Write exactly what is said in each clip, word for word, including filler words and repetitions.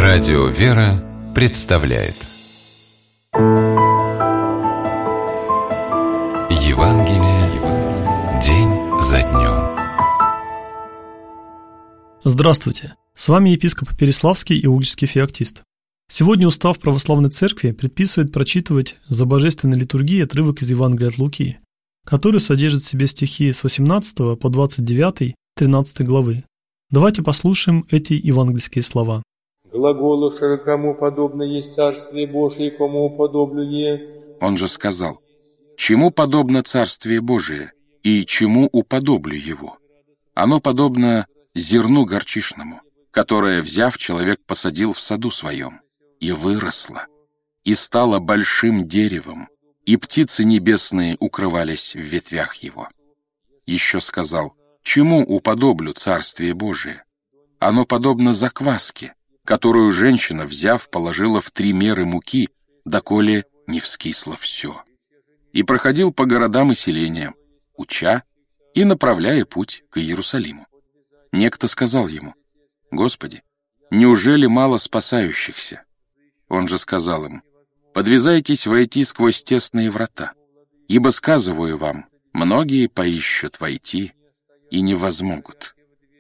Радио «Вера» представляет Евангелие день за днем. Здравствуйте! С вами епископ Переславский и Угличский феоктист. Сегодня устав Православной Церкви предписывает прочитывать за божественной литургией отрывок из Евангелия от Луки, который содержит в себе стихи с восемнадцатой по двадцать девятой, тринадцатой главы. Давайте послушаем эти евангельские слова. «Глаголуша, кому подобно есть Царствие Божие, кому уподоблюе». Он же сказал: «Чему подобно Царствие Божие, и чему уподоблю его? Оно подобно зерну горчичному, которое, взяв, человек посадил в саду своем, и выросло, и стало большим деревом, и птицы небесные укрывались в ветвях его». Еще сказал: «Чему уподоблю Царствие Божие? Оно подобно закваске, которую женщина, взяв, положила в три меры муки, доколе не вскисло все. И проходил по городам и селениям, уча и направляя путь к Иерусалиму. Некто сказал ему: Господи, неужели мало спасающихся? Он же сказал им: подвязайтесь войти сквозь тесные врата, ибо, сказываю вам, многие поищут войти и не возмогут.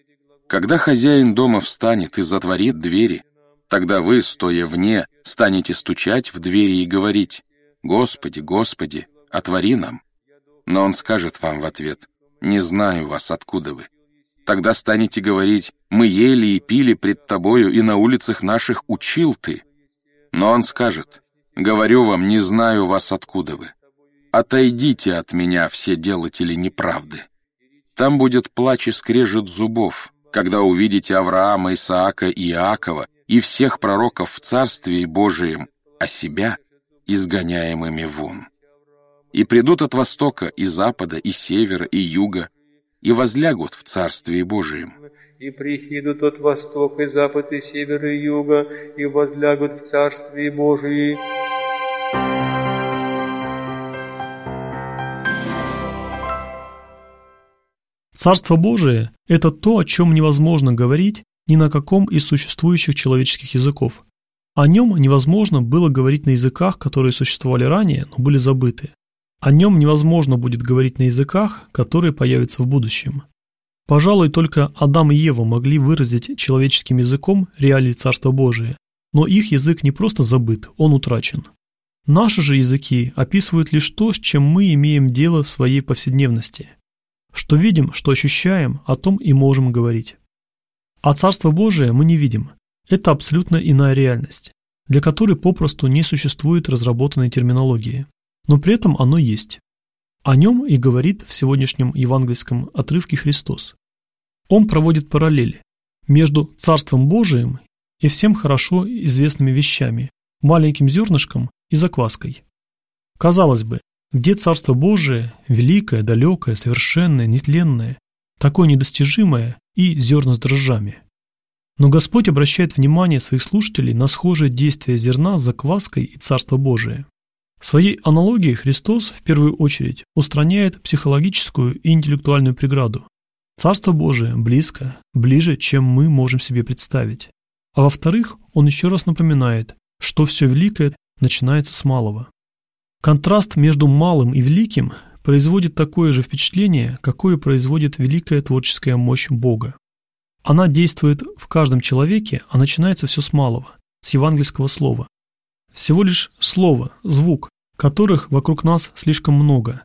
Когда хозяин дома встанет и затворит двери, тогда вы, стоя вне, станете стучать в двери и говорить: Господи, Господи, отвори нам. Но он скажет вам в ответ: не знаю вас, откуда вы. Тогда станете говорить: мы ели и пили пред тобою, и на улицах наших учил ты. Но он скажет: говорю вам, не знаю вас, откуда вы. Отойдите от меня, все делатели неправды. Там будет плач и скрежет зубов, когда увидите Авраама, Исаака и Иакова и всех пророков в Царствии Божием, а себя изгоняемыми вон. И придут от востока, и запада, и севера, и юга, и возлягут в Царствии Божием. И прихидут от востока, и запада, и севера, и юга, и возлягут в Царствии Божием. Царство Божие – это то, о чем невозможно говорить ни на каком из существующих человеческих языков. О нем невозможно было говорить на языках, которые существовали ранее, но были забыты. О нем невозможно будет говорить на языках, которые появятся в будущем. Пожалуй, только Адам и Ева могли выразить человеческим языком реалии Царства Божия, но их язык не просто забыт, он утрачен. Наши же языки описывают лишь то, с чем мы имеем дело в своей повседневности. Что видим, что ощущаем, о том и можем говорить. А Царство Божие мы не видим. Это абсолютно иная реальность, для которой попросту не существует разработанной терминологии. Но при этом оно есть. О нем и говорит в сегодняшнем евангельском отрывке Христос. Он проводит параллели между Царством Божиим и всем хорошо известными вещами, маленьким зернышком и закваской. Казалось бы, где Царство Божие, великое, далекое, совершенное, нетленное, такое недостижимое и зерна с дрожжами. Но Господь обращает внимание своих слушателей на схожее действие зерна с закваской и Царство Божие. В своей аналогии Христос в первую очередь устраняет психологическую и интеллектуальную преграду. Царство Божие близко, ближе, чем мы можем себе представить. А во-вторых, Он еще раз напоминает, что все великое начинается с малого. Контраст между малым и великим производит такое же впечатление, какое производит великая творческая мощь Бога. Она действует в каждом человеке, а начинается все с малого, с евангельского слова. Всего лишь слово, звук, которых вокруг нас слишком много.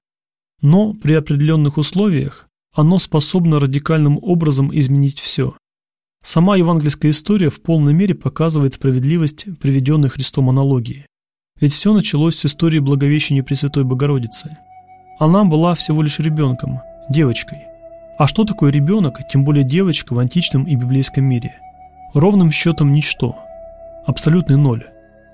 Но при определенных условиях оно способно радикальным образом изменить все. Сама евангельская история в полной мере показывает справедливость приведенной Христом аналогии. Ведь все началось с истории Благовещения Пресвятой Богородицы. Она была всего лишь ребенком, девочкой. А что такое ребенок, тем более девочка в античном и библейском мире? Ровным счетом ничто. Абсолютный ноль.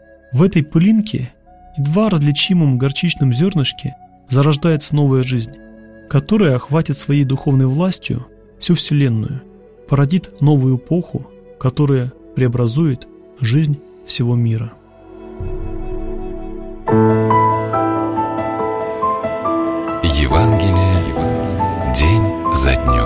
В этой пылинке, едва различимом горчичном зернышке, зарождается новая жизнь, которая охватит своей духовной властью всю Вселенную, породит новую эпоху, которая преобразует жизнь всего мира. Евангелие день за днем.